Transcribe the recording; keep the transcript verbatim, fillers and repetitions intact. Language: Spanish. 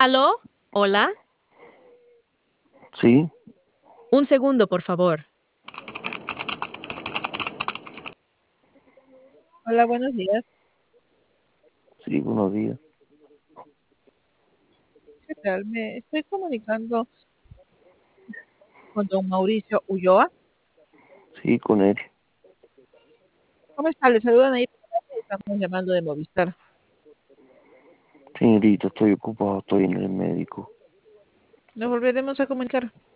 ¿Aló? Hola. Sí, Un segundo, por favor. Hola, buenos días. sí, buenos días. ¿Qué tal? Me estoy comunicando con don Mauricio Ulloa. Sí, con él. ¿Cómo está? Le saludan ahí. Estamos llamando de Movistar. Señorita, estoy ocupado, estoy en el médico. Nos volveremos a comunicar.